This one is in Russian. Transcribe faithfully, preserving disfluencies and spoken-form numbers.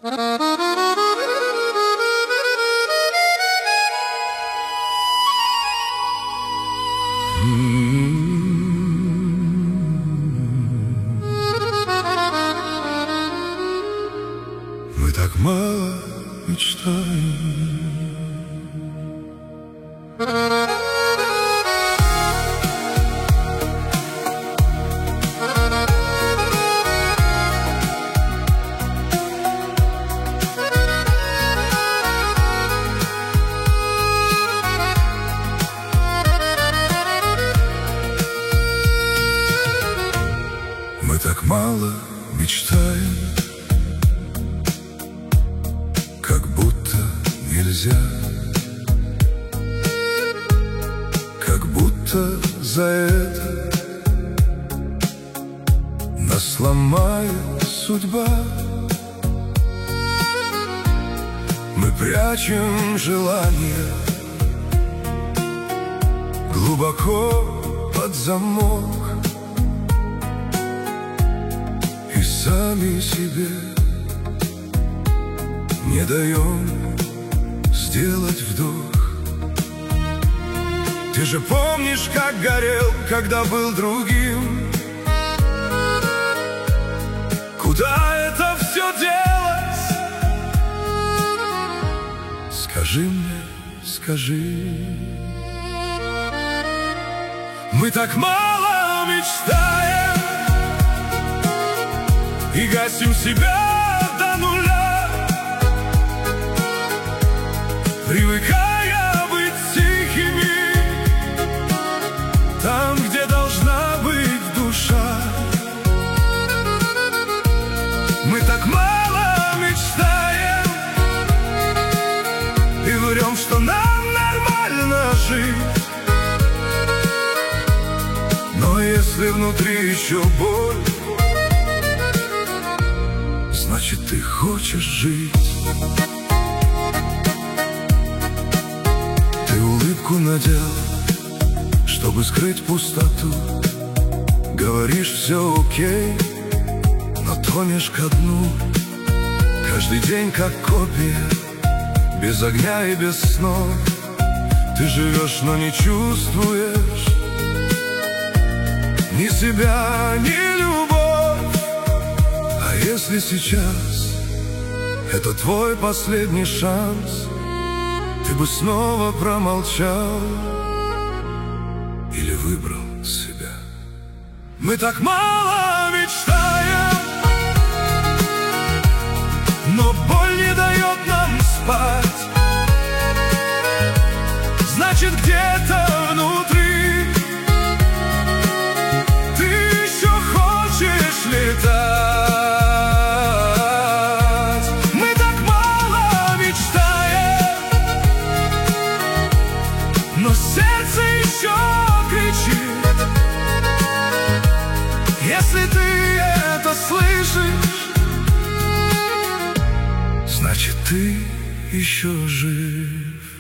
Мы так мало мечтаем. Мы так мало мечтаем, как будто нельзя, как будто за это нас сломает судьба. Мы прячем желание глубоко под замок и сами себе не даем сделать вдох. Ты же помнишь, как горел, когда был другим? Куда это все делать? Скажи мне, скажи. Мы так мало мечтаем и гасим себя до нуля, привыкая быть тихими там, где должна быть душа. Мы так мало мечтаем и врем, что нам нормально жить. Но если внутри еще боль, значит, ты хочешь жить. Ты улыбку надел, чтобы скрыть пустоту. Говоришь, все окей, но тонешь ко дну. Каждый день как копия, без огня и без снов. Ты живешь, но не чувствуешь ни себя, ни любовь. А если сейчас это твой последний шанс, ты бы снова промолчал или выбрал себя. Мы так мало мечтаем, но боль не дает нам спать. Значит, где-то внутри ты еще хочешь летать. Мы так мало мечтаем, но сердце еще кричит. Если ты это слышишь, значит, ты еще жив.